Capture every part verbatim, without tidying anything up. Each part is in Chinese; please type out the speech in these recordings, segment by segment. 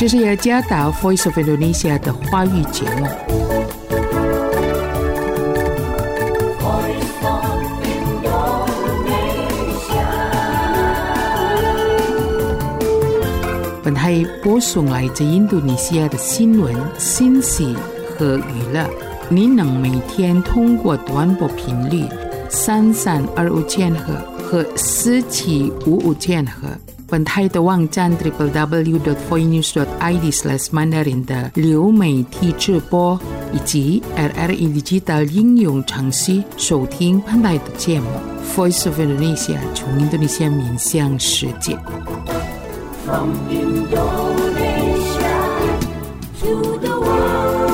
这是雅加达 Voice of Indonesia 的华语节目。本台播送来自印度尼西亚的新闻、信息和娱乐。您能每天通过短波频率三三二五千赫和四七五五千赫，本台的网站 double-u double-u double-u dot voinews dot i d slash mandarin 的流媒体直播，以及 R R I Digital 应用程序收听本台的节目。Voice of Indonesia 从印度尼西亚面向世界。From Indonesia to the world。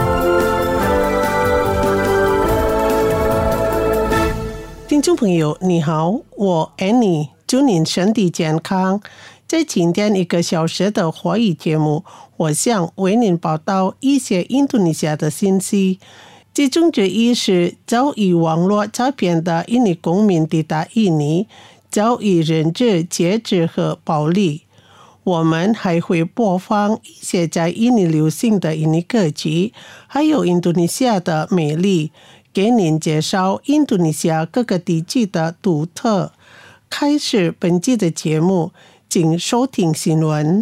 听众朋友你好，我 Annie 祝您身体健康。在今天一个小时的华语节目，我想为您报道一些印度尼西亚的信息，其中之一是遭遇网络诈骗的印尼公民抵达印尼，遭遇人质劫持和暴力。我们还会播放一些在印尼流行的印尼歌曲，还有印度尼西亚的美丽，给您介绍印度尼西亚各个地区的独特。开始本期的节目，请收听新闻。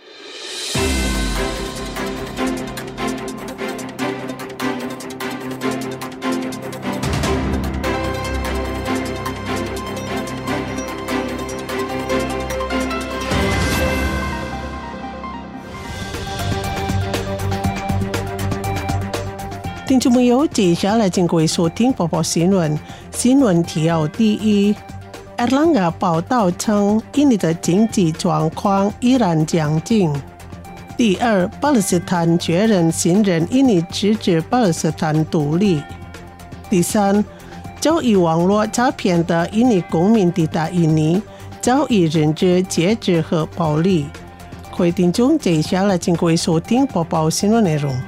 听众朋友，接下来请各位收听播报新闻。新闻提要第一，埃朗加报道称，印尼的经济状况依然强劲。第二，巴勒斯坦确认新任印尼支持巴勒斯坦独立。第三，遭遇网络诈骗的印尼公民抵达印尼，遭遇人质劫持和暴力。各位听众，接下来请各位收听播报新闻内容。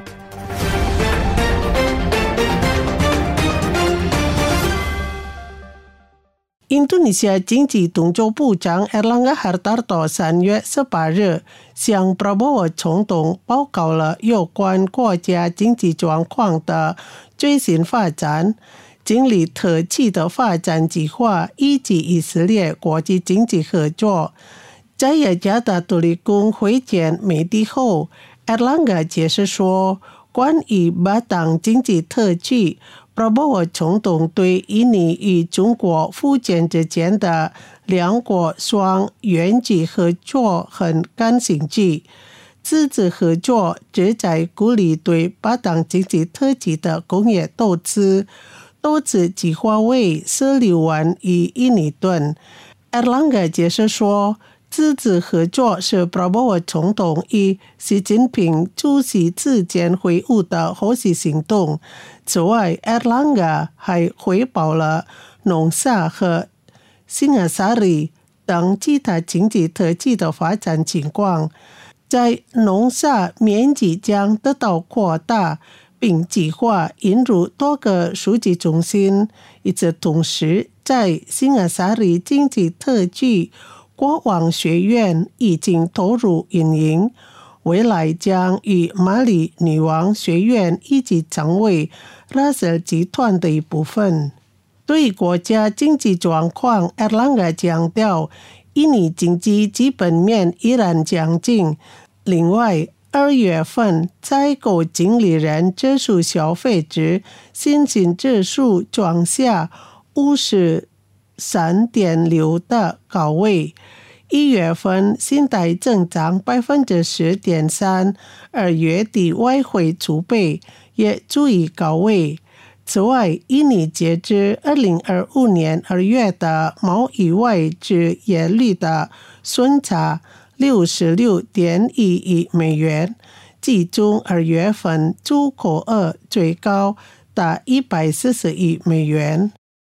印度尼西亚经济动作部长 Erlangga Hartarto 三月十八日向 Prabowo 总统报告了有关国家经济状况的最新发展，经历特区的发展计划以及以色列国际经济合作。在雅加达独立宫会见媒体后， Erlangga 解释说，关于巴当经济特区Prabowo 总统对印尼与中国福建之间的两国双远距合作很感兴趣，这次合作旨在鼓励对巴当经济特区的工业投资，投资计划为十六万亿印尼盾。Erlangga 解释说，这次合作是 Prabowo 总统与习近平主席之间会晤的后续行动。此外， Erlangga 还汇报了农沙和Singasari 等其他经济特区的发展情况。在农沙面积将得到扩大，并计划引入多个数据中心。与此同时，在 Singasari 经济特区，国王学院已经投入运营，未来将与马里女王学院一起成为拉塞集团的一部分。对国家经济状况， Erlangga 强调，印尼经济基本面依然强劲。另外，二月份采购经理人指数消费者信心指数创下五十三点六的高位，一月份信贷增长 百分之十点三， 而月底外汇储备也处于高位。此外，印尼截至二零二五年二月的贸易外值业率的顺差 六十六点一亿美元，其中二月份出口额最高达一百四十亿美元。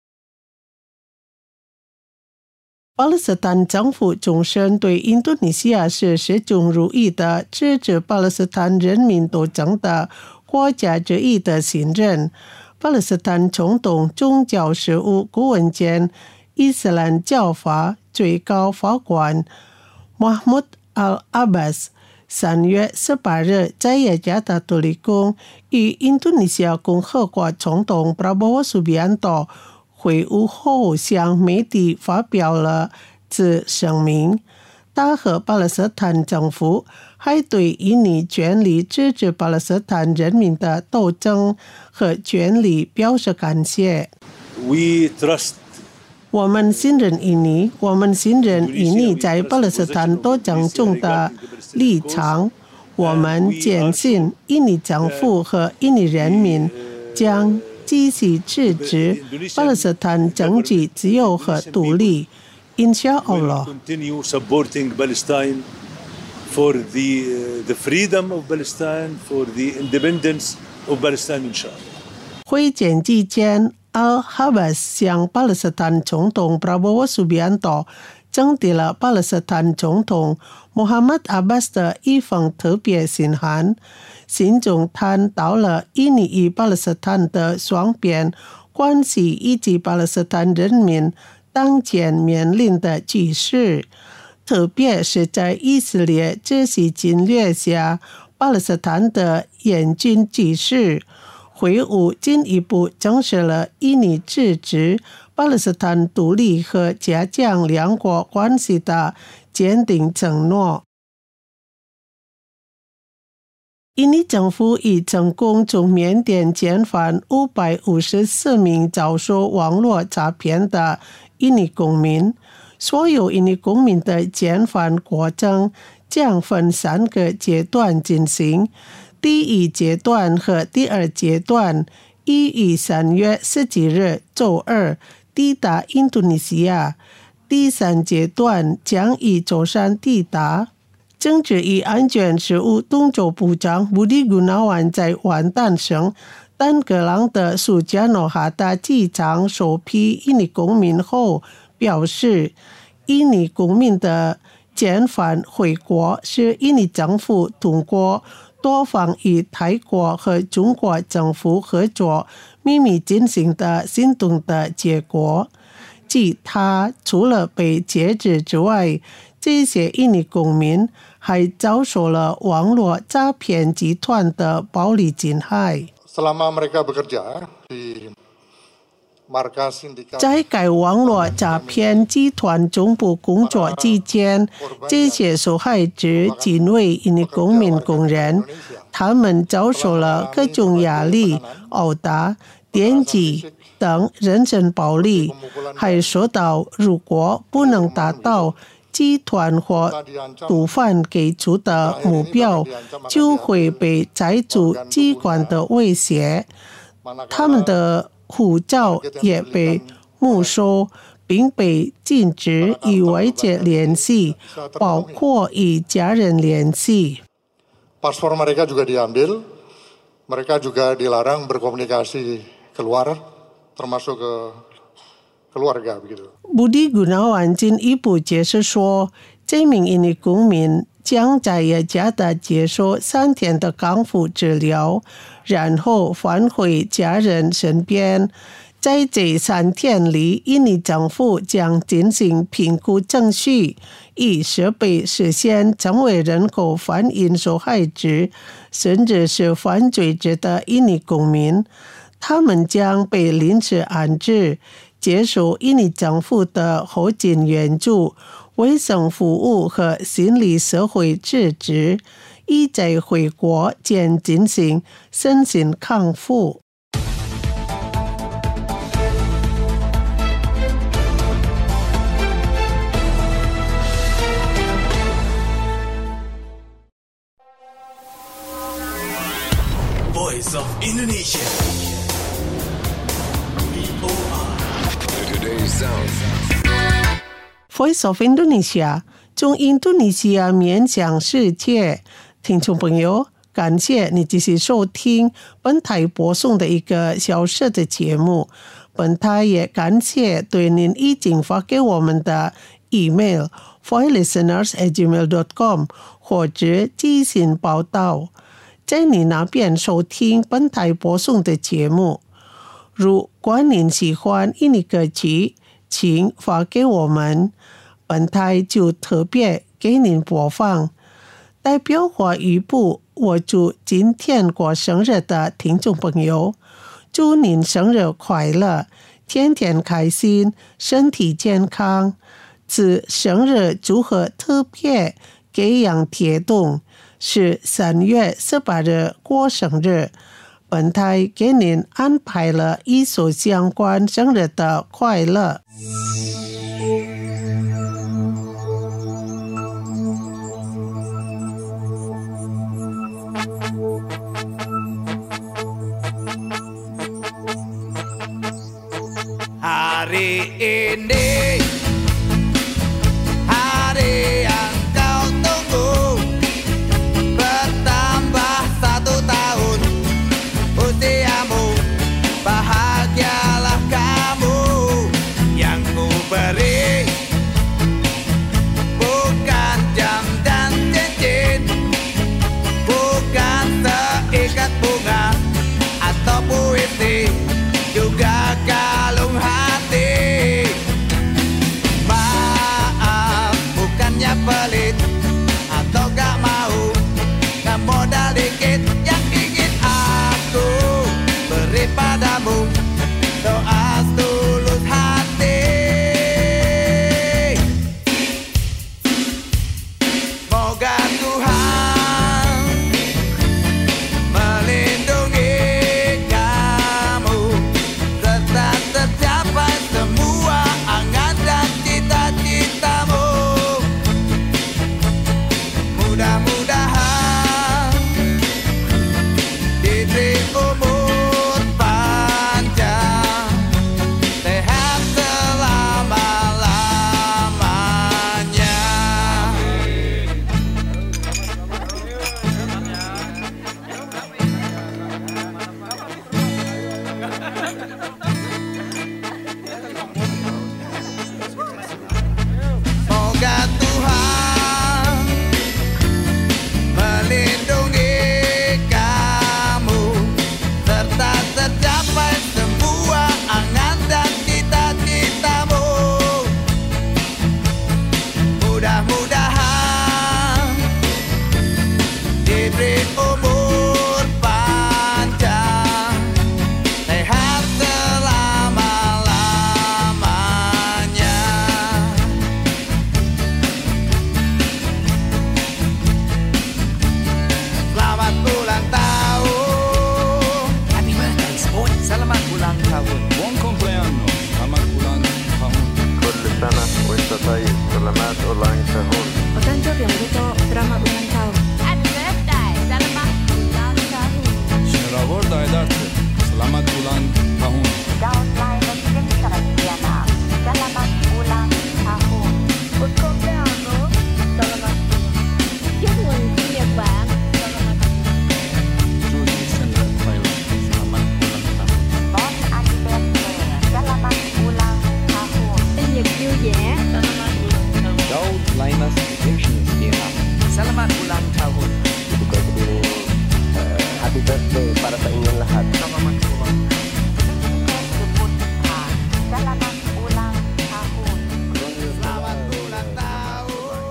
巴勒斯坦政府重申对印度尼西亚是始终如一的支持巴勒斯坦人民斗争的国家之一的信任。巴勒斯坦总统宗教事务顾问兼伊斯兰教法最高法官 Mahmoud al-Abbas 三月十八日在雅加达独立宫与印度尼西亚共和国总统 Prabowo Subianto 会晤后向媒体发表了此声明。他和巴勒斯坦政府还对印尼全力支持巴勒斯坦人民的斗争和权利表示感谢。 We trust 我们信任印尼，我们信任印尼在巴勒斯坦斗争中的立场。我们坚信印尼政府和印尼人民将继续支持巴勒斯坦政治自由和独立。Inshallah. Continue supporting Palestine for the the freedom of Palestine, for the independence of Palestine, inshallah. 会见期间 Al-Habas 向巴勒斯坦总统 Prabowo Subianto 征递了巴勒斯坦总统 Muhammad Abbas 的一封特别信函，信中谈到了印尼与巴勒斯坦的双边关系以及巴勒斯坦人民当前面临的局势，特别是在以色列这些侵略下巴勒斯坦的严峻局势。会晤进一步证实了印尼支持巴勒斯坦独立和加强两国关系的坚定承诺。印尼政府已成功从缅甸遣返五百五十四名遭受网络诈骗的印尼公民。所有印尼公民的遣返过程将分三个阶段进行。第一阶段和第二阶段已于三月十几日周二抵达印度尼西亚，第三阶段将于周三抵达。政治与安全事务东州部长 Budi Gunawan 在万诞省丹格朗的苏加诺哈达机场首批印尼公民后表示，印尼公民的遣返回国是印尼政府通过多方与泰国和中国政府合作秘密进行的行动的结果。即他除了被截肢之外，这些印尼公民还遭受了网络诈骗集团的暴力侵害。在该网络诈骗集团总部工作期间，这些受害者仅为印尼公民工人，他们遭受了各种压力、殴打、电击等人身暴力，还说到如果不能达到集团或毒贩给出的目标，就会被债主机关的威胁。他们的护照也被没收，并被禁止与外界联系，包括与家人联系。 Paspor mereka juga diambil, mereka juga dilarang berkomunikasi keluar, termasuk ke keluarga begitu. Budi Gunawan 进一步解释说，这名印尼公民将在雅加达接受三天的康复治疗，然后返回家人身边。在这三天里，印尼政府将进行评估程序，以设备实现成为人口贩运受害者，甚至是犯罪者的印尼公民。他们将被临时安置，接受印尼政府的后勤援助、卫生服务和心理社会支持，以在回国前进行身心康复。 Voice of Indonesia. V O R. Today's sound. Voice of Indonesia 从印度尼西亚面向世界。听众朋友，感谢你继续收听本台播送的一个小时的节目。本台也感谢对您已经发给我们的 email voice listeners at gmail dot com 或者寄信报道。在你那边收听本台播送的节目，如果您喜欢印尼歌曲，请发给我们，本台就特别给您播放。 代表华语部，我祝今天过生日的听众朋友，祝您生日快乐，天天开心，身体健康。此生日祝贺特别给杨铁栋，是三月十八日过生日。本台给您安排了一首相关生日的快乐。 Hari ini hari yang kau tunggu, bertambah satu tahun usiamu, bahagialah kamu. Yang ku beri bukan jam dan cincin, bukan seikat bunga atau puisi, juga kalung hati. Maaf, bukannya pelit atau gak mau, gak modal dikit yang ingin aku beri padamu, doa tulus hati. Moga Tuhan melindungi kamu, serta tercapai semua angan dan cita-citamu. Mudah-mudahan diberi umur panjang, sehat selama-lamanya. Moga Tuhan melindungi kamu, serta tercapai semua angan dan cita-citamu. Mudah-mudahan diberi umur panjang, sehat selama-lamanya. Selamat ulang tahun. Happy birthday, sport. Selamat ulang tahun. Buon compleanno, selamat ulang tahun. كل سنة وانت طيب. سلامات ulang tahun. お誕生日おめでとう。Selamat ulang tahun. Happy birthday, selamat ulang tahun. Şenravor Daydartı, selamat ulang tahun. Daun Lain Sarasiana. Selamat ulang tahun. Buon compleanno, selamat. Chúc mừng sinh nhật bạn. Selamat. Judy Sender Tyler, selamat ulang tahun. Bon anniversaire. Selamat ulang tahun. Sinh nhật vui vẻ. Selamat ulang tahun. Daud Lainas Indonesia. Selamat ulang tahun. Juga kedua happy birthday para sa inyong lahat. Selamat ulang. Selamat ulang tahun. Selamat ulang tahun.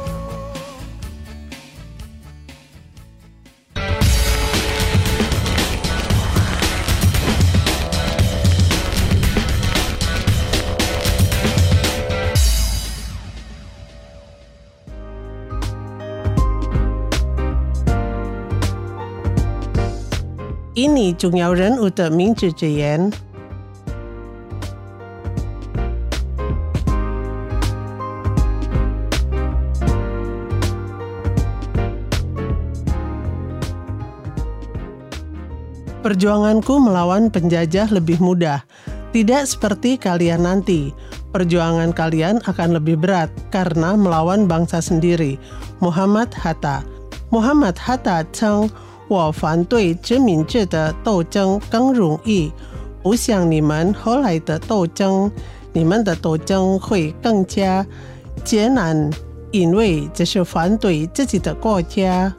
Ini 重要人物的名字之言。Perjuanganku melawan penjajah lebih mudah. Tidak seperti kalian nanti. Perjuangan kalian akan lebih berat karena melawan bangsa sendiri. Muhammad Hatta. Muhammad Hatta 称我反对殖民制的斗争更容易，不像你们后来的斗争，你们的斗争会更加艰难，因为这是反对自己的国家。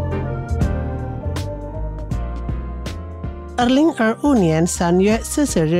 二零二五年三月四十日，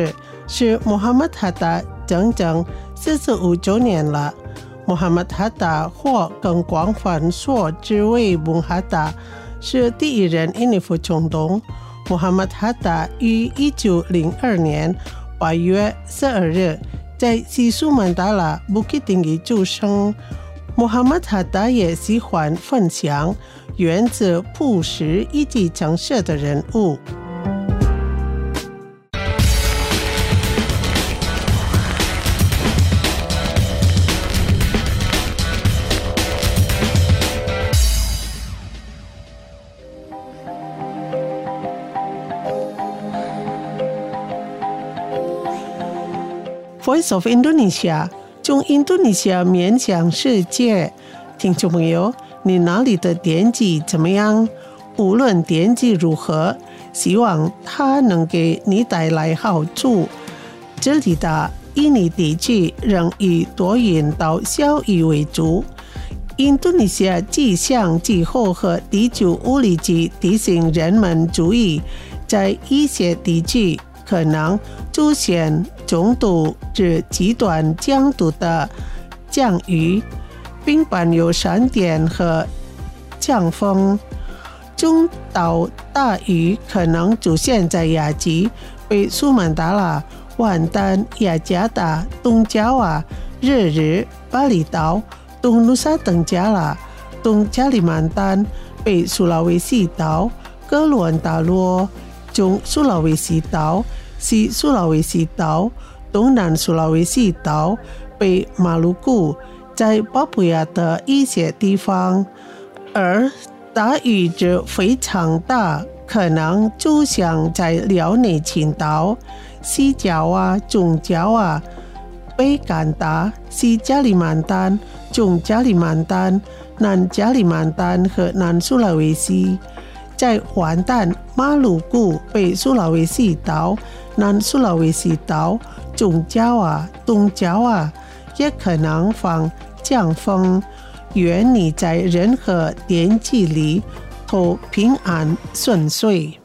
是 Muhammad Hatta 整整四十五周年了。Muhammad Hatta 或更广泛说之为 Bung Hatta 是第一任印尼副总统。Muhammad Hatta 于一九零二年八月十二日在西苏曼达拉 Bukit Tinggi 出生。Muhammad Hatta 也喜欢分享源自朴实以及诚实的人物。Voice of Indonesia 从印度尼西亚面向世界。听众朋友，你那里的天气怎么样？无论天气如何，希望它能给你带来好处。这里的印尼地区仍以多云到小雨为主。印度尼西亚气象气候和地球物理局提醒人们注意，在一些地区可能出现中度至极端强度的降雨，并伴有闪电和强风。中到大雨可能出现在雅吉、北苏曼达拉、万丹、雅加达、东爪哇、日日、巴厘岛、东努沙登加拉、东加里曼丹、北苏拉威西岛、哥伦安大陆、中苏拉威西岛、西苏拉威西岛、东南苏拉威西岛、北马鲁古，在巴布亚的一些地方。而大雨质非常大，可能出现在辽宁群岛、西爪哇、中爪哇、北干达、西加里曼丹、中加里曼丹、南加里曼丹和南苏拉威西。在万丹、马鲁古、北苏拉威西岛、南苏拉威西岛、中爪哇、东爪哇也可能放强风。愿你在任何天气里都平安顺遂。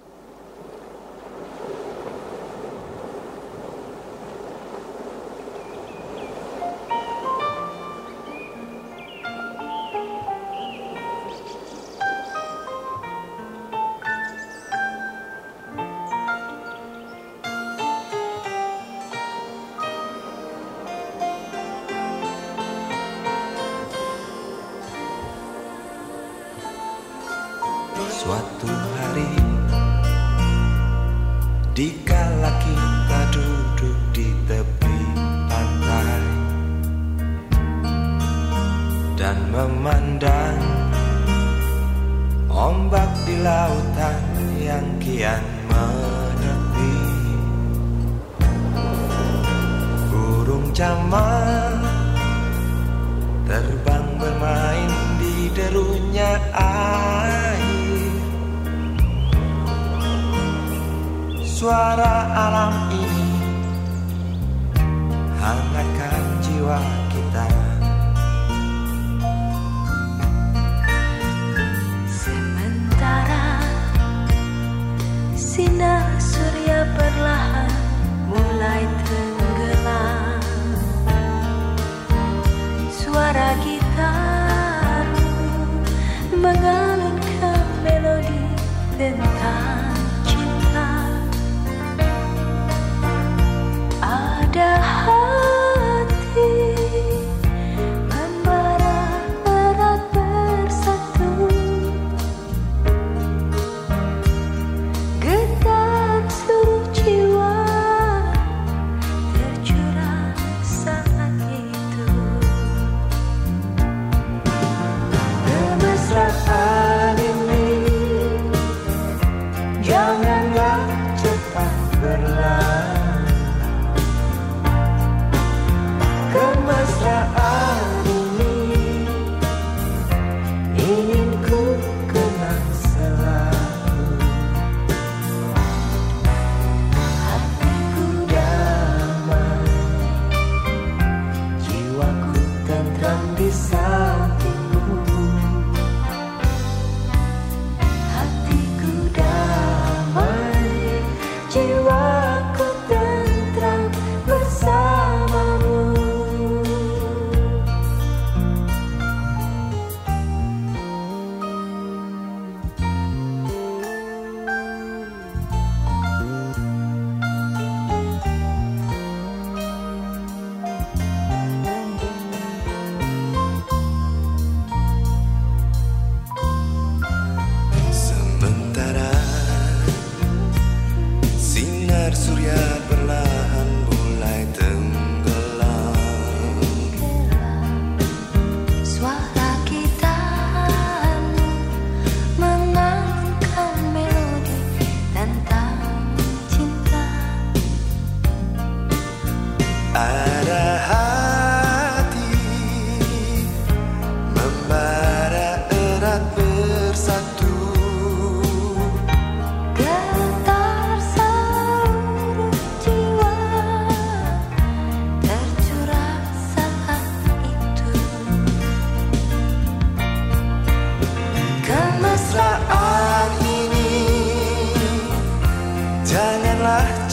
Suatu hari dikala kita duduk di tepi pantai dan memandang ombak di lautan yang kian menepi, burung camar terbang bermain di derunya air. Suara alam ini hangatkan jiwa kita. Sementara sinar surya perlahan mulai tenggelam, suara gitar mengalunkan melodi tentang ada hati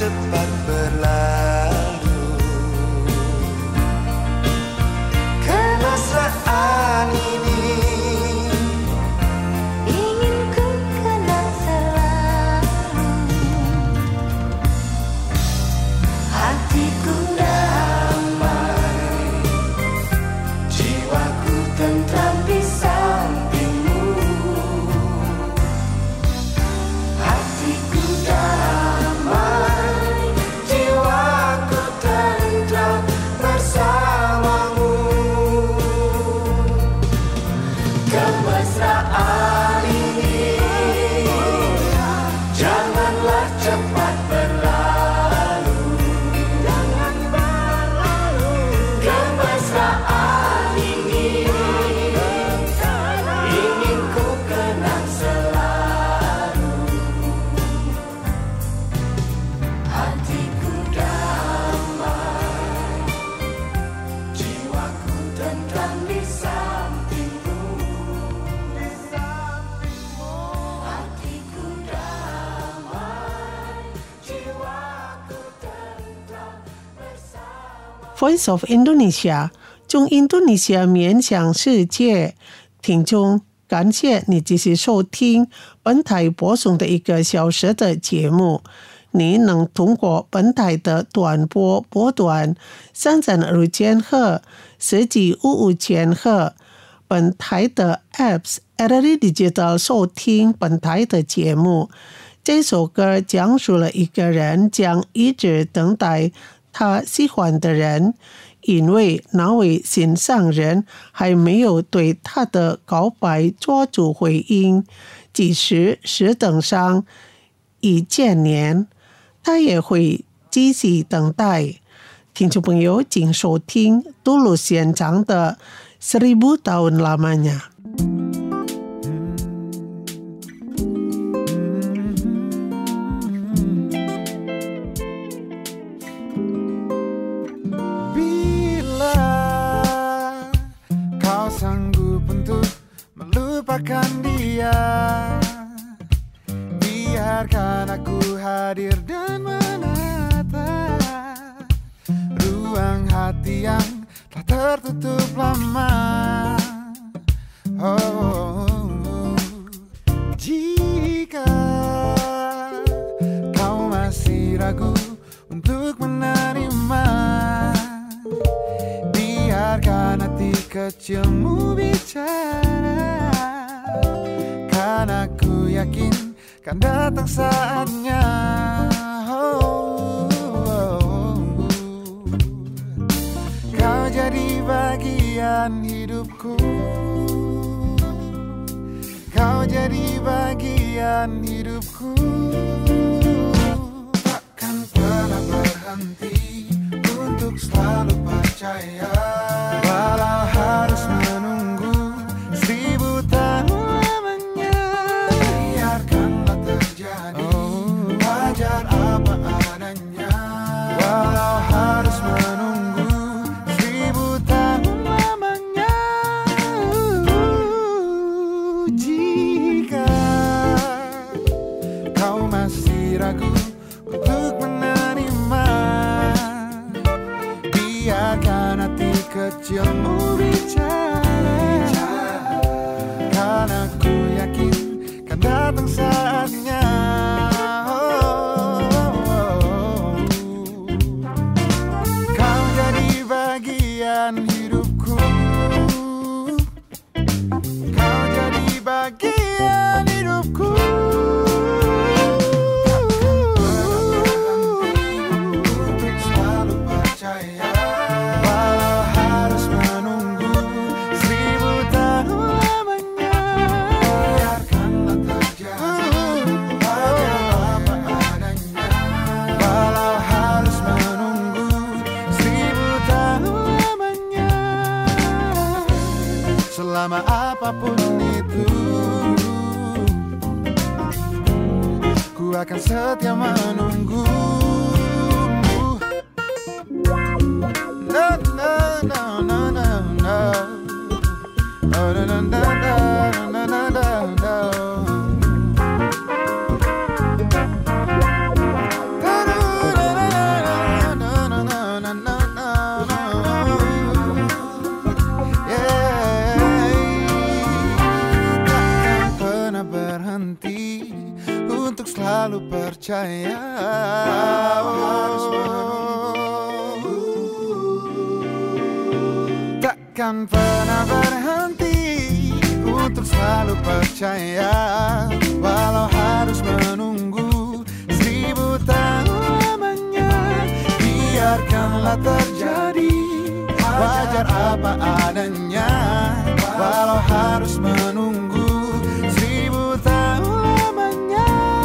cepat berlalu. Kemesraan ini ingin ku kenang selalu. hatiku damai, jiwaku tentram di sampingmu. Hatiku damai, jiwaku tentram bersamamu. Kemesraan ini janganlah cepat berlalu. Jangan berlalu. Kemesraan ini ingin ku kenang selalu. Hatiku damai, jiwaku tentram di sampingmu. Di sampingmu. Hatiku damai, jiwaku tentram bersama. Voice of Indonesia 中印度尼西亚面向世界。听众，感谢你继续收听本台播送的一个小时的节目。你能通过本台的短波波段三三二千赫、十几五五千赫，本台的 apps R R I Digital 收听本台的节目。这首歌讲述了一个人将一直等待他喜欢的人，因为那位心上人还没有对他的告白做出回应，即使是等上一千年，他也会继续等待。听众朋友，请收听杜鲁现场的Seribu Tahun Lamanya。 Melupakan dia, biarkan aku hadir dan menatap ruang hati yang telah tertutup lama. Oh, jika kau masih ragu untuk menerima, biarkan hati kecilmu bicara, karena aku yakin kan datang saatnya. Oh, oh, oh. Kau jadi bagian hidupku, kau jadi bagian hidupku. Takkan pernah berhenti untuk selalu percaya, walau harus menunggu seribu tahun lamanya. Biarkanlah terjadi, wajar apa adanya, walau harus menunggu seribu tahun lamanya. Jika kau masih ragu untuk menerima, biarkan hati kecilmu bicara, karena ku yakin kan datang saatnya. Oh, oh, oh. Kau jadi bagian hidupku, kau jadi bagian hidupku. Untuk selalu percaya, walau harus menunggu seribu tahun lamanya. Biarkanlah terjadi, wajar apa adanya, walau harus menunggu seribu tahun lamanya. Selama apapun itu, ku akan setia menunggu. No, no, no, no, no, no. Oh, no, no, no, no, no, no, no, no. Da-da-da. selalu percaya. Takkan pernah berhenti untuk selalu percaya, walau harus menunggu seribu tahun lamanya. Biarkanlah terjadi, wajar apa adanya, walau harus menunggu seribu tahun lamanya.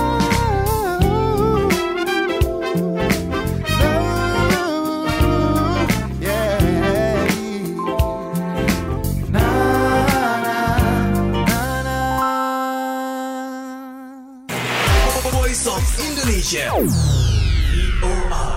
Voice of Indonesia. V O R.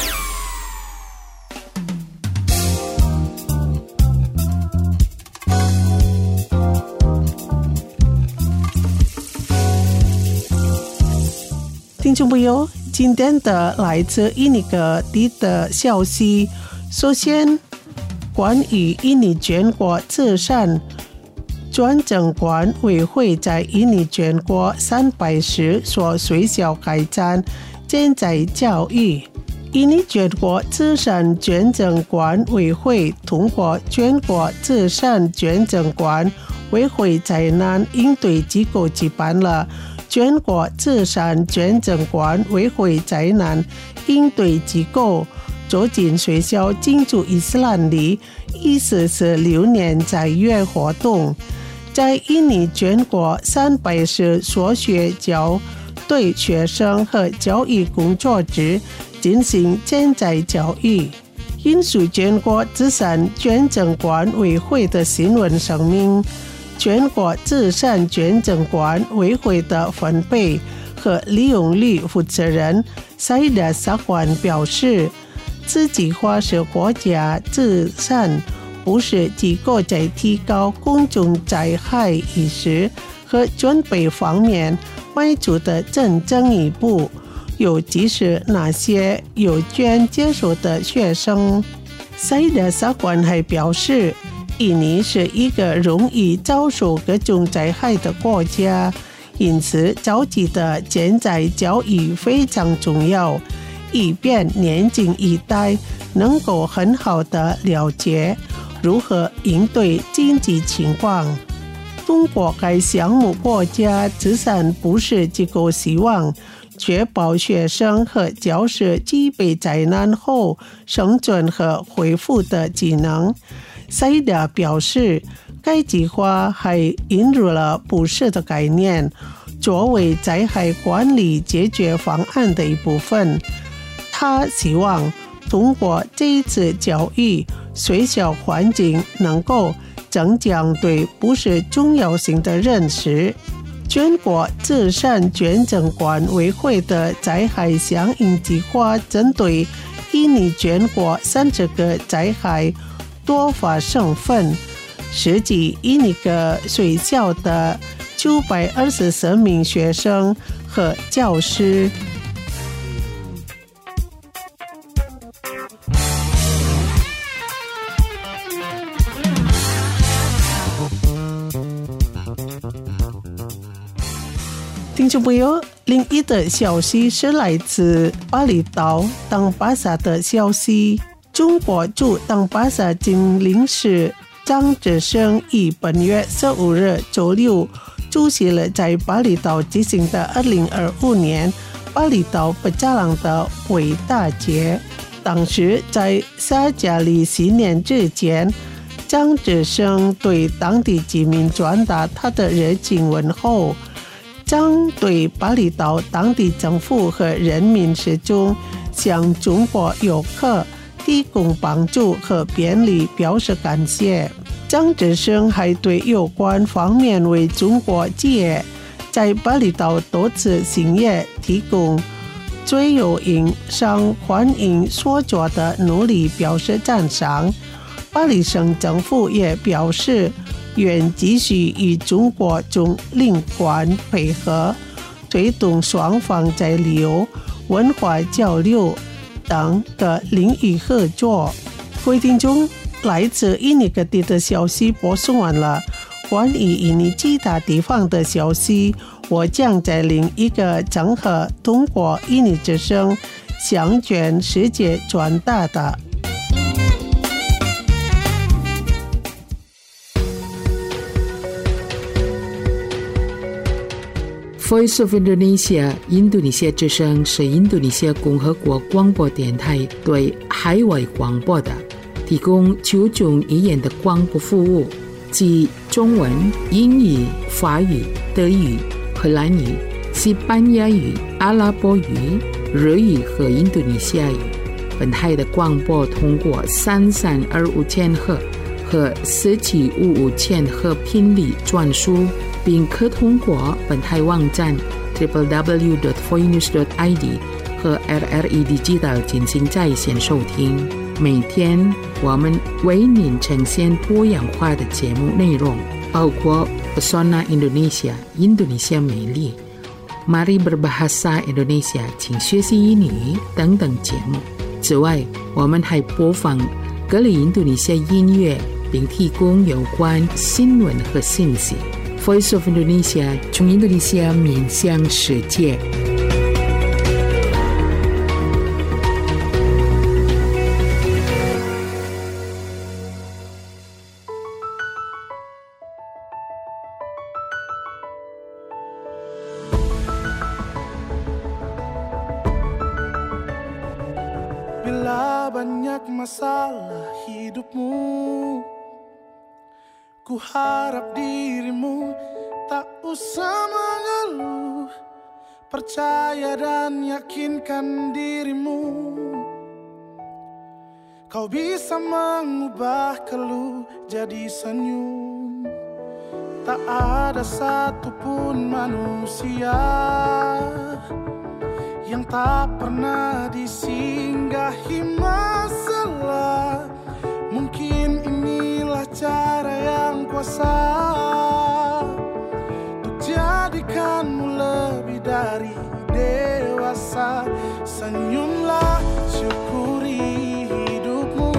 听众朋友，今天的来自印尼各地的消息，首先，关于印尼全国慈善专政管委会在印尼全国三百十所学校开展正在教育。印尼全国慈善专政管委会通过全国慈善专政管委会灾难应对机构举办了全国慈善专政管委会灾难应对机构走进学校庆祝伊斯兰历一四四六年斋月活动，在印尼全国三百十所学校对学生和教育工作者进行正在教育。引述全国慈善专政管委会的新闻声明，全国慈善专政管委会的分配和利用率负责人塞德萨管表示，此计划是国家慈善，不是机构在提高公众灾害意识和准备方面迈出的真正一步，尤其是那些有权接受的学生。塞德萨管还表示，印尼是一个容易遭受各种灾害的国家，因此早期的天灾教育非常重要，以便年轻一代能够很好地了解如何应对紧急情况。通过该项目，国家慈善不是机构希望确保学生和教师具备灾难后生存和恢复的技能。塞德表示，该计划还引入了普适的概念，作为灾害管理解决方案的一部分。他希望通过这一次教育，学校环境能够增强对普适重要性的认识。全国慈善专政管委会的灾害响应计划针对印尼全国三十个灾害多发省份，涉及印尼各学校的九百二十四名学生和教师。听众朋友，另一的消息是来自巴厘岛当巴萨的消息。中国驻当巴萨经领事张志生于本月十五日周六出席了在巴厘岛举行的二零二五年巴厘岛布加朗的伟大节。当时在撒加利新年之前，张志生对当地居民传达他的热情问候。将对巴厘岛当地政府和人民始终向中国游客提供帮助和便利表示感谢。张志生还对有关方面为中国企业在巴厘岛多次兴业提供最有营商欢迎所做的努力表示赞赏。巴厘省政府也表示愿继续与中国中领馆配合，推动双方在旅游、文化交流等各领域合作。各位听众，来自印尼各地的消息播送完了。关于印尼其他地方的消息， 我将带领一个整合通过印尼之声向全世界传达的。 Voice of Indonesia 印度尼西亚之声是印度尼西亚共和国广播电台对海外广播的提供九种语言的广播服务，即中文、英语、法语、德语、荷兰语、西班牙语、阿拉伯语、日语和印度尼西亚语。本台的广播通过三三二五千赫和四七五五千赫频率转输，并可通过本台网站 double-u double-u double-u dot voinews dot i d 和 R R E Digital 进行在线收听。每天我们为您呈现多样化的节目内容，包括 Pesona Indonesia 印度尼西亚美丽、Mari Berbahasa Indonesia 请学习英语等等节目。此外，我们还播放各类印度尼西亚音乐，并提供有关新闻和信息。Voice of Indonesia 从印度尼西亚面向世界。 Bila banyak masalah hidupmu, ku harap dirimu tak usah mengeluh. Percaya dan yakinkan dirimu, kau bisa mengubah keluh jadi senyum. Tak ada satupun manusia yang tak pernah disinggahi masalah. Mungkin inilah cara yang kuasa untuk jadikanmu lebih dari dewasa. Senyumlah, syukuri hidupmu,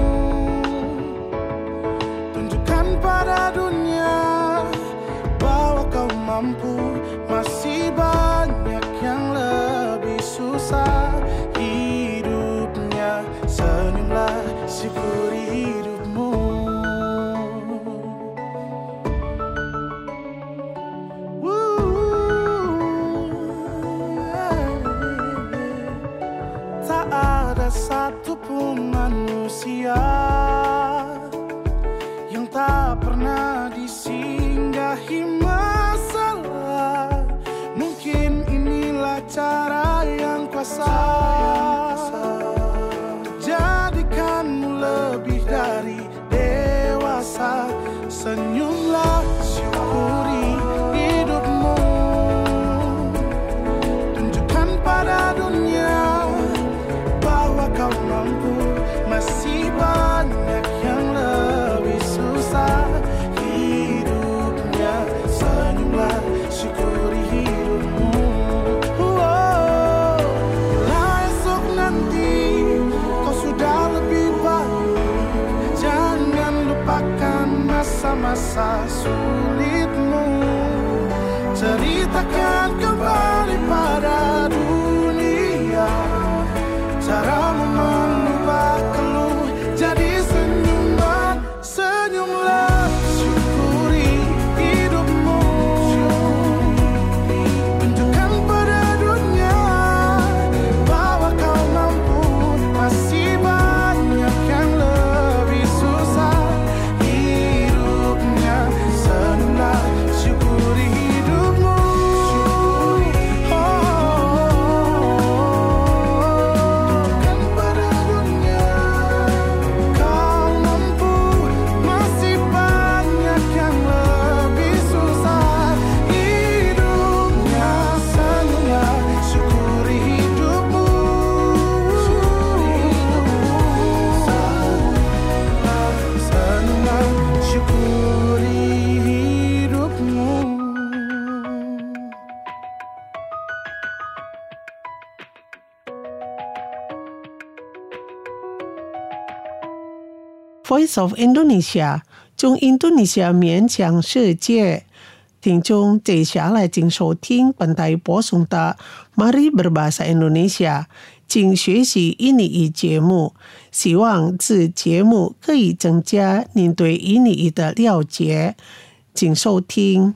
tunjukkan pada dunia bahwa kau mampu. Masih banyak yang lebih susah hidupnya. Senyumlah, syukuri hidupmu. Tak ada satupun manusia yang tak pernah disinggahi masalah. Mungkin inilah cara yang kuasa untuk jadikanmu lebih dari dewasa. Senyumlah, syukuri hidupmu, tunjukkan pada dunia bahwa kau mampu. Masih banyak yang lebih susah hidupnya. Senyumlah, syukuri hidupmu. Oh, bila esok nanti kau sudah lebih baik, jangan lupakan masa-masa sulitmu. Ceritakan kembali pada dunia caramu mengubah keluh jadi senyuman. Senyumlah, syukuri hidupmu, tunjukkan pada dunia bahwa kau mampu. Masih banyak yang lebih susah hidupnya. Senyumlah, syukuri hidupmu. Voice of Indonesia 从印度尼西亚面向世界。 听众接下来请收听本台播送的 Mari Berbahasa Indonesia 请学习印尼语节目，希望此节目可以增加您对印尼语的了解，请收听。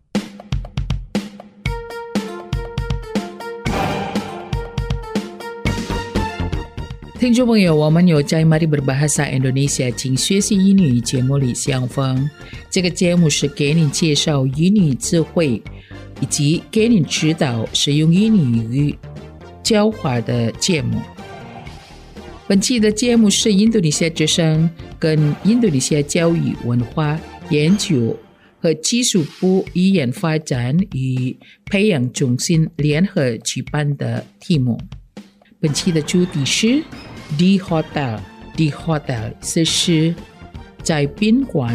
听众朋友，我们有在 Mari Berbahasa Indonesia 请学习英语节目里相逢。这个节目是给你介绍英语智慧，以及给你指导使用英语教法的节目。本期的节目是印度尼西亚之声跟印度尼西亚教育文化研究和技术部语言发展与培养中心联合举办的题目。本期的主题是 Di Hotel Di Hotel 是是在宾馆。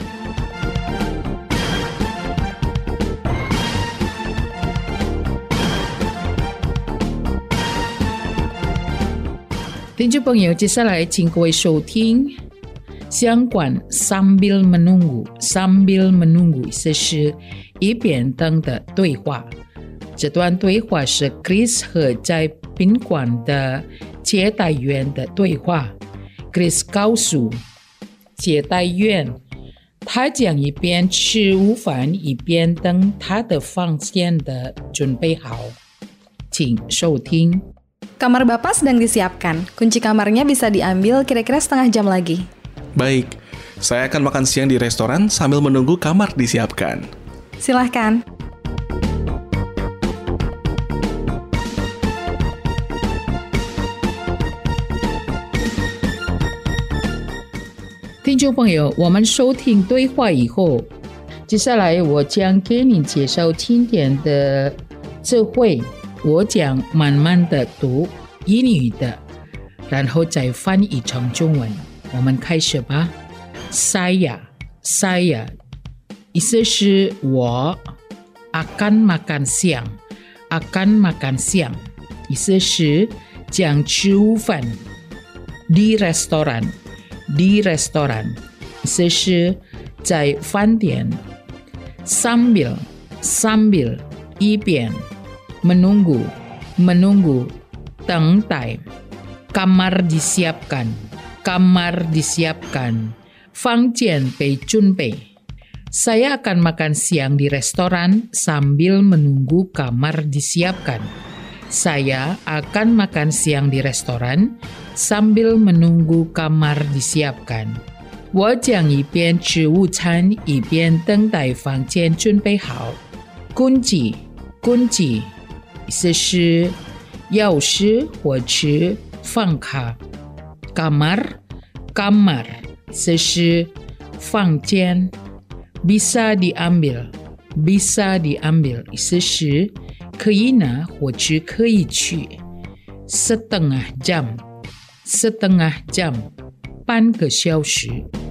听众朋友，接下来请各位收听相关 sambil menunggu sambil menunggu 意思是一边等的对话。这段对话是 Chris 和在宾馆的接待员的对话。Chris 告诉接待员，他将一边吃午饭一边等他的房间的准备好。请收听。 Kamar Bapak sedang disiapkan. Kunci kamarnya bisa diambil kira-kira setengah jam lagi. Baik, saya akan makan siang di restoran sambil menunggu kamar disiapkan. Silahkan. 听众朋友，我们收听对话以后，接下来我将给你介绍经典的智慧。我将慢慢的读英语的，然后再翻译成中文。我们开始吧。Saya, saya 意思是我 akan makan siang, akan makan siang 意思是将吃午饭。Di restoran, di restoran 意思是在饭店。Sambil, sambil 一边。Menunggu, menunggu 等待。Kamar disiapkan, kamar disiapkan 房间被准备。Saya akan makan siang di restoran sambil menunggu kamar disiapkan. Saya akan makan siang di restoran sambil menunggu kamar disiapkan. 我将一边吃午餐一边等待房间准备好。Kunci, kunci意思是钥匙或是房卡。Kamar, kamar 意思是房间。Bisa diambil, bisa diambil 意思是可以拿或是可以取。Setengah jam, setengah jam 半个小时。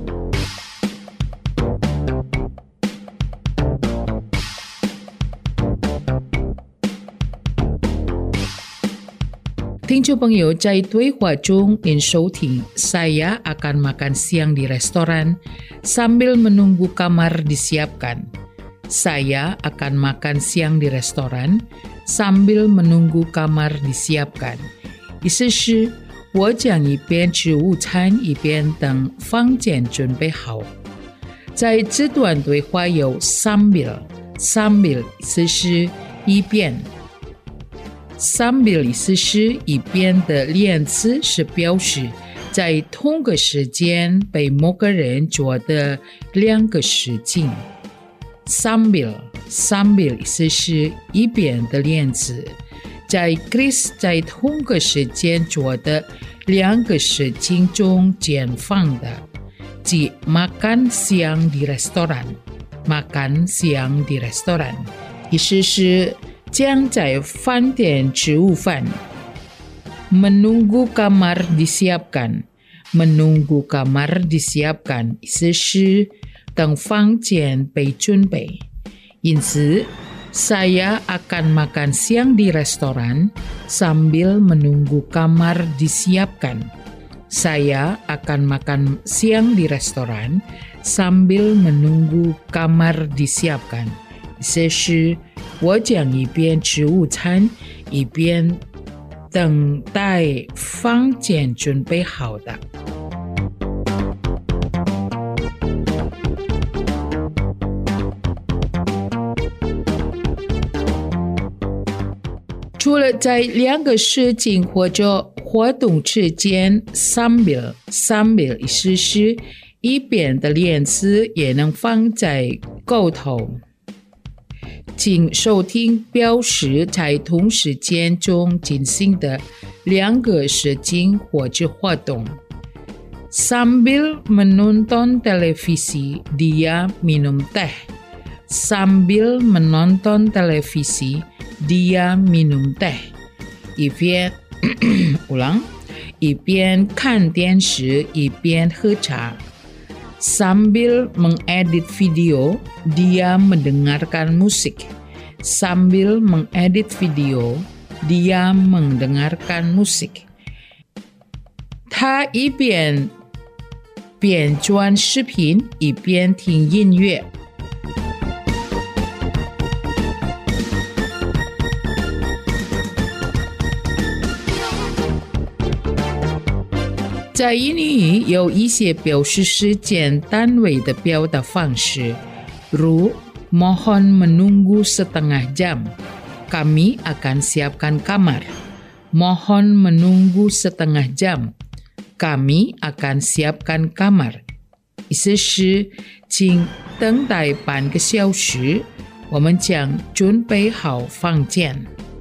听众朋友，在对话中您收听 Saya akan makan siang di restoran sambil menunggu kamar disiapkan. Saya akan makan siang di restoran sambil menunggu kamar disiapkan. 意思是我将一边吃午餐一边等房间准备好。在这段对话有 sambil, sambil 意思是一边。Sambil 意思是一边的连词是表示在同个时间被某个人做的两个事情。Sambil, sambil 意思是一边的连词，在 Chris 在同个时间做的两个事情中间放的，即 makan siang di restoran, makan siang di restoran 意思是将在饭店吃午饭。Menunggu kamar disiapkan, menunggu kamar disiapkan 意思是等房间被准备。因此 saya akan makan siang di restoran sambil menunggu kamar disiapkan. Saya akan makan siang di restoran sambil menunggu kamar disiapkan. 意思是我将一边吃午餐，一边等待房间准备好的。除了在两个事情或者活动之间 sambil sambil 意思是一边的连词也能放在沟头。请收听表示在同时间中进行的两个事情或者活动。Sambil menonton televisi, dia minum teh. Sambil menonton televisi, dia minum teh. 一边ulang, 一边看电视一边喝茶。Sambil mengedit video, dia mendengarkan musik. Sambil mengedit video, dia mendengarkan musik. 他一边编转视频，一边听音乐。在英语有一些表示时间单位的表达方式，如 mohon menunggu setengah jam, kami akan siapkan kamar. Mohon menunggu setengah jam, kami akan siapkan kamar. 意思是请等待半个小时，我们将准备好房间。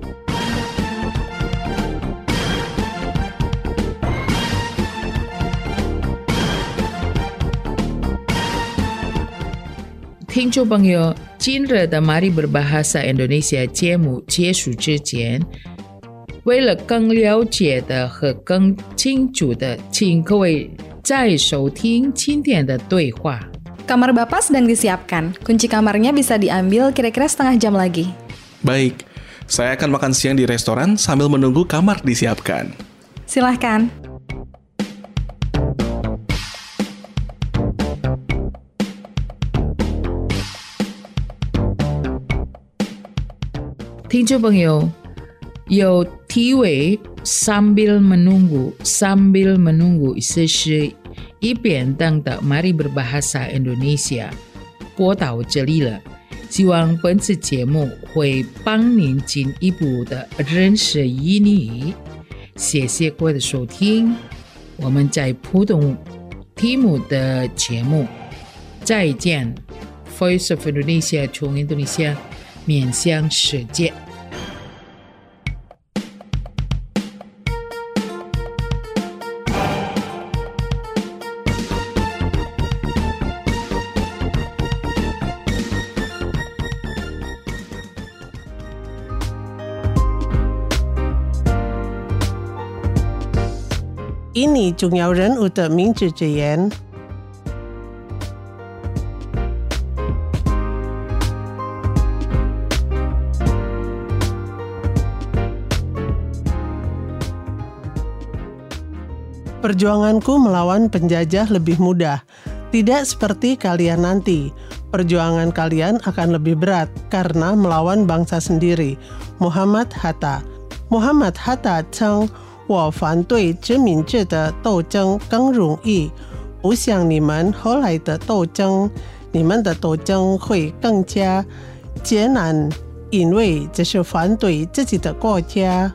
听众朋友，今日的Mari Berbahasa Indonesia 节目结束之前，为了更了解的和更清楚的，请各位再收听今天的对话。 Kamar Bapak sedang disiapkan. Kunci kamarnya bisa diambil kira-kira setengah jam lagi. Baik, saya akan makan siang di restoran sambil menunggu kamar disiapkan. Silahkan. 听众朋友，有题为 sambil menunggu sambil menunggu 意思是一边等的 Mari Berbahasa Indonesia 播到这里了，希望本次节目会帮您进一步的认识英语。谢谢各位的收听，我们在普通题目的节目再见。Voice of Indonesia 从 Indonesia 面向世界。 印尼重要人物的名字之言。Perjuanganku melawan penjajah lebih mudah. Tidak seperti kalian nanti. Perjuangan kalian akan lebih berat karena melawan bangsa sendiri. Muhammad Hatta. Muhammad Hatta 称我反对殖民制的斗争更容易，不像你们后来的斗争，你们的斗争会更加艰难，因为这是反对自己的国家。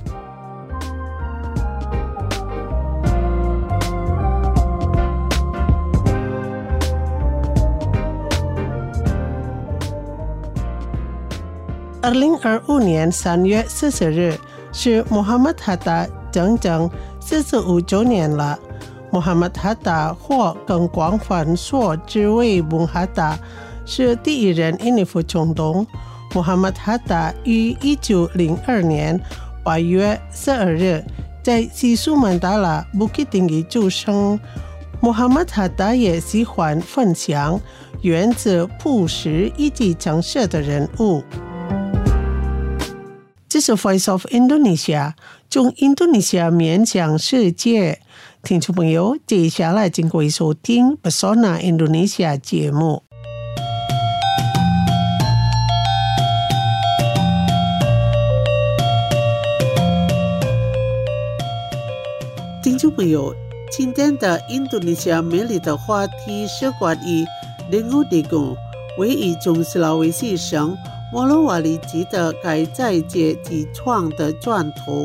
二零二五年三月四十日是 Muhammad Hatta 整整四十五周年了。Muhammad Hatta 或更广泛说之为 Bung Hatta 是第一任印尼副总统。Muhammad Hatta 于一九零二年八月十二日在西苏曼达拉 Bukit Tinggi 出生。Muhammad Hatta 也喜欢分享源自朴实以及诚实的人物。这是 Voice of Indonesia 从印度尼西亚面向世界。听众朋友，接下来请各位收听 Pesona Indonesia 节目。 朋友，今天的印度尼西亚美丽的话题是关于Dengo Dengo，位于中斯拉维西省摩罗瓦里基的该在界基创的传统。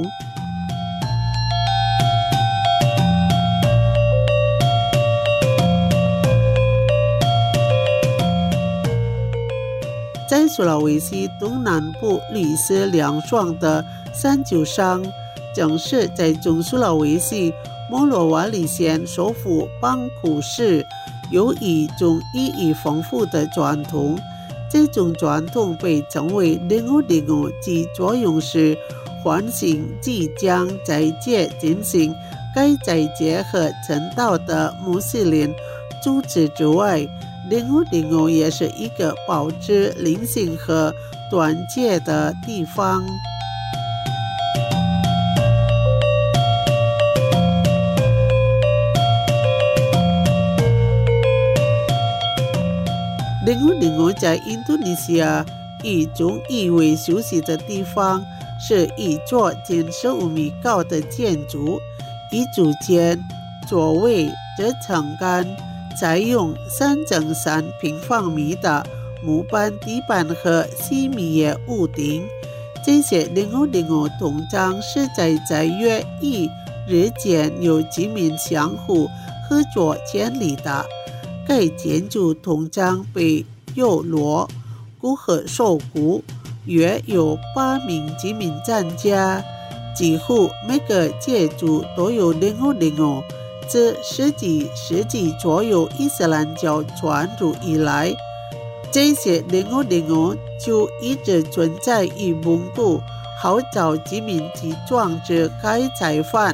在苏拉维西东南部绿色凉爽的山丘上，正是在中苏拉维西摩罗瓦里县首府邦库市有一种意义丰富的传统。这种传统被称为 Dengo Dengo， 即作用是唤醒即将在街进行该在街和正道的穆斯林组织之外， Dengo Dengo 也是一个保持灵性和团结的地方。Dengo Dengo 在印度尼西亚一种意为休息的地方，是一座近十五米高的建筑，一组间座位折层杆，采用三乘三平方米的木板地板和细密叶屋顶。这些 Dengo Dengo 通常是在在约一日间由居民相互合作建立的。该建筑通常被有锣鼓和手鼓，约有八名居民参加。几乎每个建筑都有 Dengo Dengo。自十几世纪左右伊斯兰教传入以来，这些 Dengo Dengo 就一直存在于蒙古，号召居民及装置该采饭。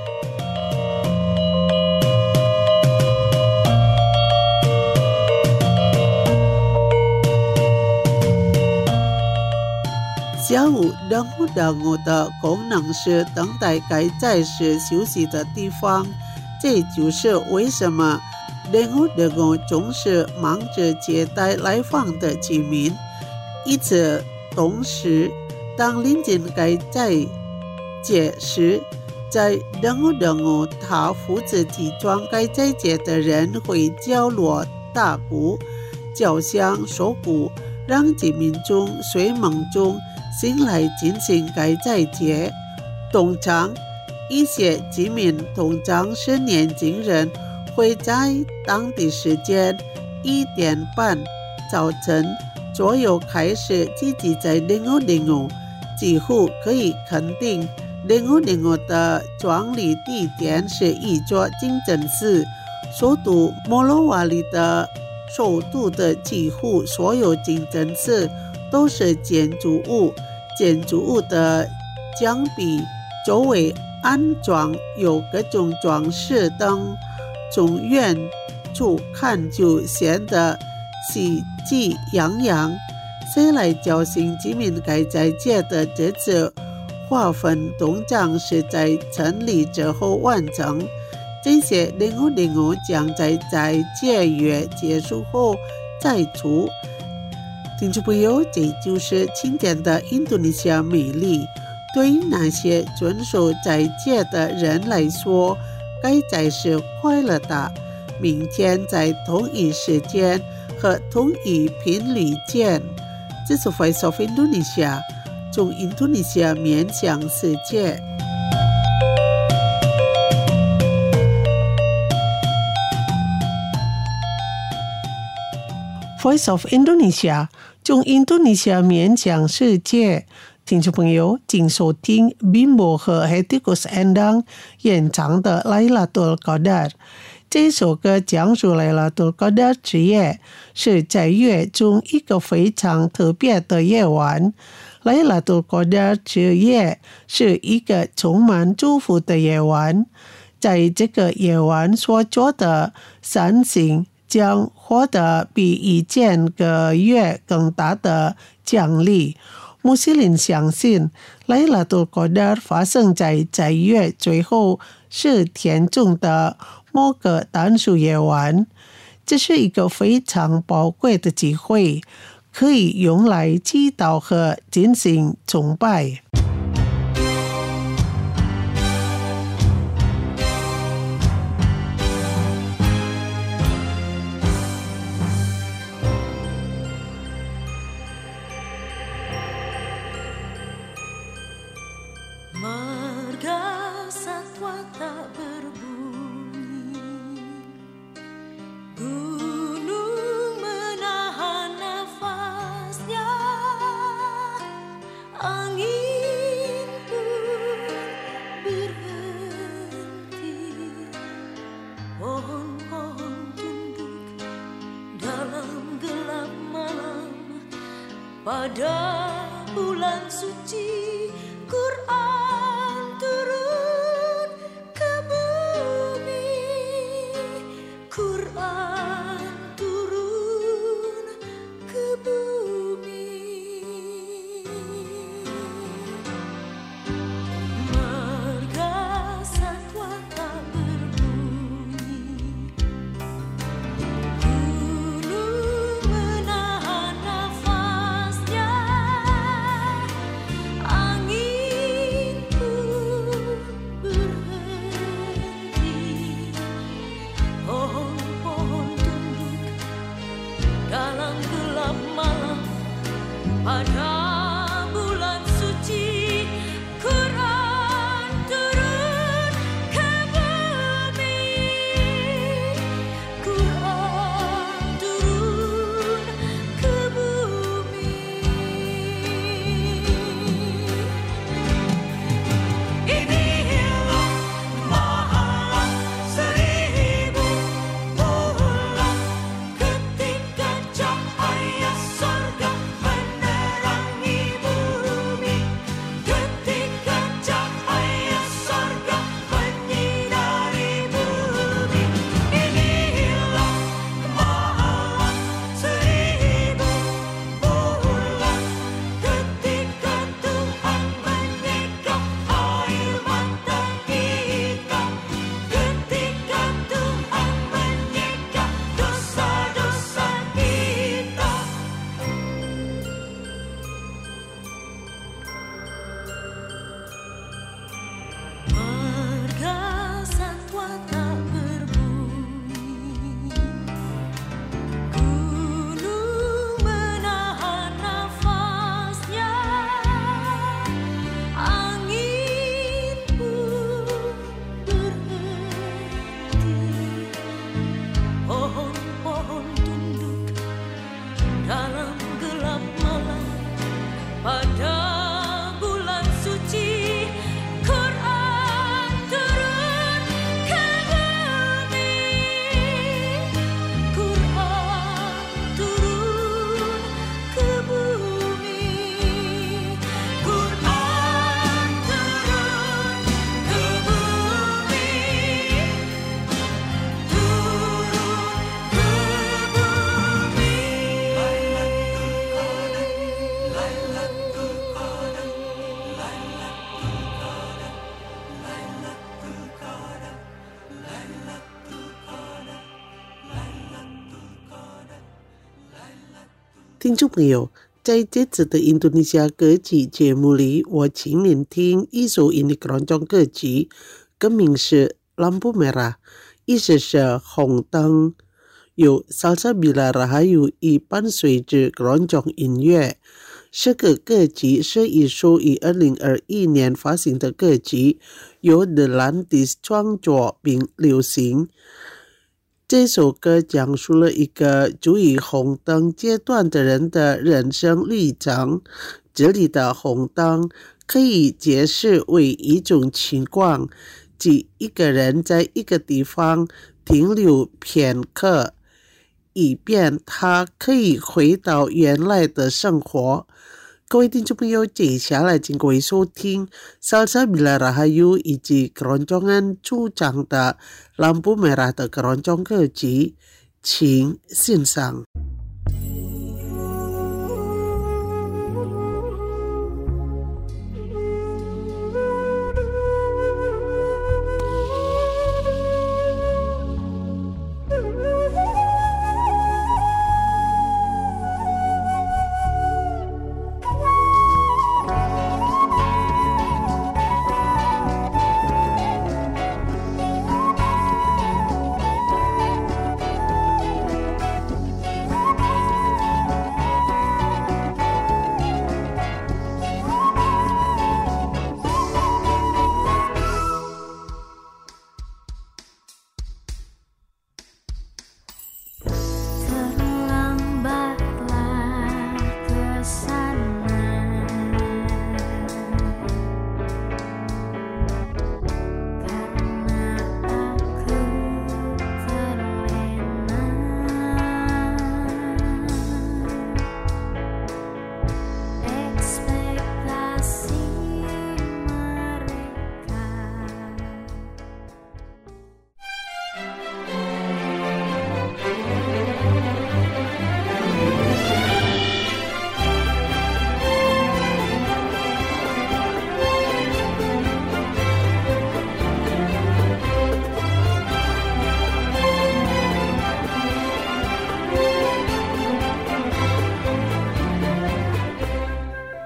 下午 Dengo Dengo 的功能是等待该在时休息的地方，这就是为什么 Dengo Dengo 总是忙着接待来访的居民。因此，同时当临近该在街时，在 Dengo Dengo 他负责集装该在街的人会角落打鼓、叫响手鼓，让居民中睡梦中醒来进行该在街。通常一些居民，通常是年轻人，会在当地时间一点半早晨左右开始聚集在 Dengo Dengo。几乎可以肯定 Dengo Dengo 的创立地点是一座清真寺。首都摩罗瓦里的首都的几乎所有清真寺都是建筑物，建筑物的墙壁周围安装有各种装饰灯，从远处看就显得喜气洋洋。谁来叫醒居民该在街的这次划分通常是在成立之后完成。这些 Dengo Dengo 将在在借月结束后再出。听众朋友，这就是今天的印度尼西亚美丽。对于那些遵守在戒的人来说，该在是快乐的。明天在同一时间和同一频率见。这是 Voice of Indonesia， 从印度尼西亚面向世界。Voice of Indonesia， 从印度尼西亚面向世界。听众朋友，请收听 Bimbo 和 Hetty Koes Endang 演唱的 Laylatul Qadar。这首歌讲述Laylatul Qadar之夜，是在月中一个非常特别的夜晚。Laylatul Qadar之夜是一个充满祝福的夜晚，在这个夜晚所做的善行将获得比一千个月更大的奖励。穆斯林相信 Laylatul Qadar 发生在在月最后十天中的某个单数夜晚，这是一个非常宝贵的机会，可以用来祈祷和进行崇拜。 satwa tak berbunyi. Gunung menahan nafasnya, angin pun berhenti. Pohon-pohon tunduk dalam gelap malam. Pada bulan suci Quran turun ke bumi. Quran turun ke bumi. Marga satwa tak berbunyi. Gunung menahan nafasnya, angin pun berhenti. Pohon-pohon tunduk dalam gelap malam. Pada bulan suci Quran turun ke bumi. Quran turun ke bumi. Inilah malam seribu bulan, ketika cahaya surga menerangi bumi. Ketika cahaya surga menyinari bumi. Inilah malam seribu bulan, ketika Tuhan menyeka air mata kita. Ketika Tuhan menyeka dosa-dosa kita. Marga satwa tak berbunyi. Gunung menahan nafasnya, angin pun berhenti. Pohon-pohon tunduk dalam gelap malam. Pada bulan suci Quran turun ke bumi. Quran turun ke bumi. Quran turun ke bumi. Turun ke bumi. Lailatul Qadar, Lailatul Qadar, Lailatul Qadar, Lailatul Qadar, Lailatul Qadar, Lailatul。 听众朋友，在这次的印度尼西亚歌曲节目里，我请您听一首印尼keroncong歌曲，歌名是《Lampu Merah》，意思是红灯。有 Salsabila Rahayu 以伴随着keroncong音乐。这个歌曲是一首于二零二一年发行的歌曲，由 The Landis 创作并流行。这首歌讲述了一个处于红灯阶段的人的人生历程。这里的红灯可以解释为一种情况，即一个人在一个地方停留片刻，以便他可以回到原来的生活。各位听众朋友，接下来请各位收听 Salsabila Rahayu 以及 keroncongan 主唱的 Lampu Merah 的 keroncong 歌曲，请欣赏。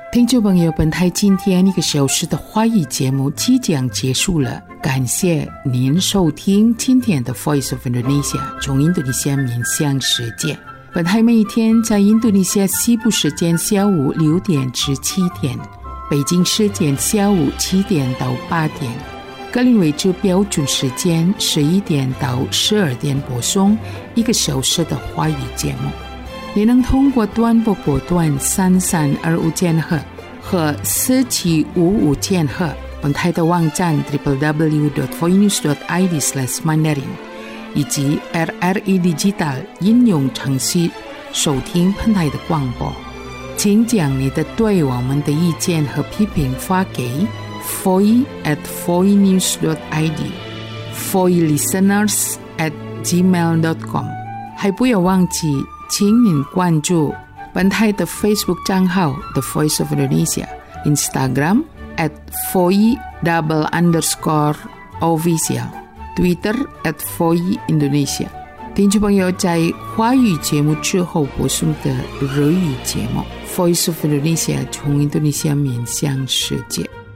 听众朋友，本台今天一个小时的华语节目即将结束了，感谢您收听今天的 Voice of Indonesia 从印度尼西亚面向世界。本台每一天在印度尼西亚西部时间下午六点至七点，北京时间下午七点到八点，格林威治标准时间十一点到十二点播送一个小时的华语节目。你能通过短波波段三三二五千赫和四七五五千赫，本台的网站 double-u double-u double-u dot voinews dot i d slash mandarin 以及 R R E Digital 应用程序收听本台的广播。请将你的对我们的意见和批评发给 voice at voinews dot i d voice listeners at gmail dot com。 还不要忘记请您关注本台的 Facebook 账号 The Voice of Indonesia， Instagram at voice double underscore official， Twitter at voice Indonesia。 听众朋友，在华语节目之后播送的日语节目 Voice of Indonesia 从印度尼西亚面向世界。